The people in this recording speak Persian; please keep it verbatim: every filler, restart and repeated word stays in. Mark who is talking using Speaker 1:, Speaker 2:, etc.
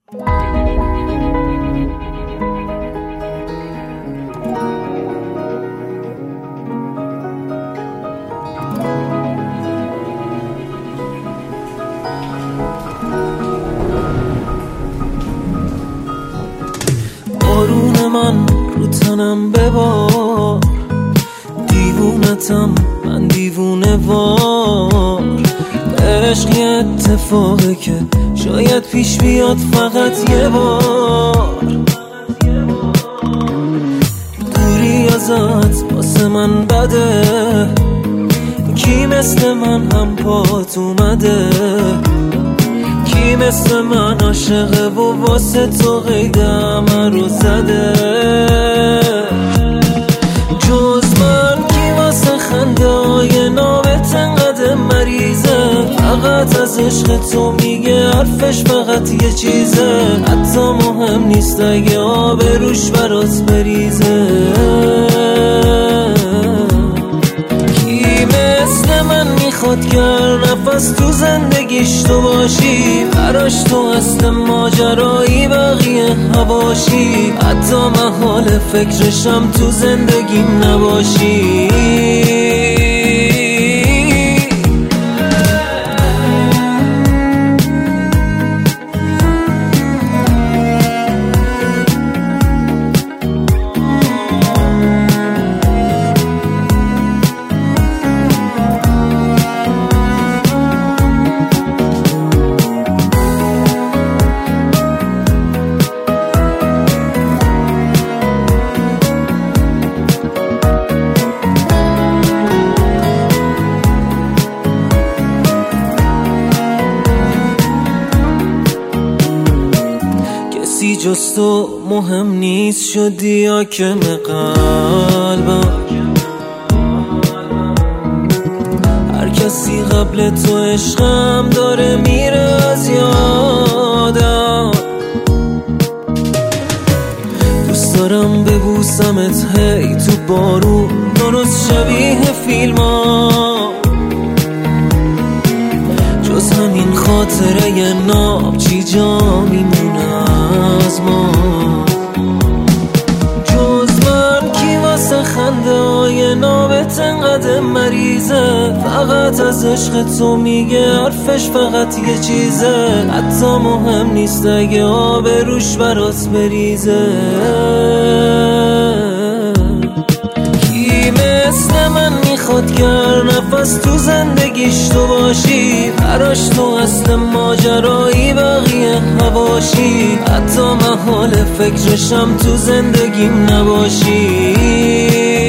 Speaker 1: بارون من رو تنم ببار، دیوونتم من دیوونه وار. عشق یه اتفاقه که شاید پیش بیاد فقط یه بار. دوری ازت واسه من بده، کی مثل من هم پات اومده؟ کی مثل من عاشقه و واسه تو قید همه رو زده؟ جز من کی واسه خنده های نامت انقدر مریضه؟ فقط از عشق تو میگه حرفش فقط یه چیزه، حتی مهم نیست اگه آب روش برات بریزه. کی مثل من میخواد که هر نفس تو زندگیش تو باشی، براش تو اصل ماجرایی بقیه هواشی، حتی محال فکرشم تو زندگیم نباشی. کسی جز تو مهم نیست، شدی حاکم قلبم. هر کسی قبل تو عشقم داره میره از یادم. دوست دارم ببوسمت هی تو بارون، درست شبیه فیلم ها. جز همین خاطره ی ناب چی جا میمونه از ما؟ جز من کی واسه خنده های نابت انقدر مریضه؟ فقط از عشق تو میگه حرفش فقط یه چیزه، حتی مهم نیست اگه آب روش برات بریزه. کی مثل من میخواد که هر نفس تو زندگیش تو باشی، براش تو اصل ماجرایی بقیه هواشی، حتی محال فکرشم تو زندگیم نباشی.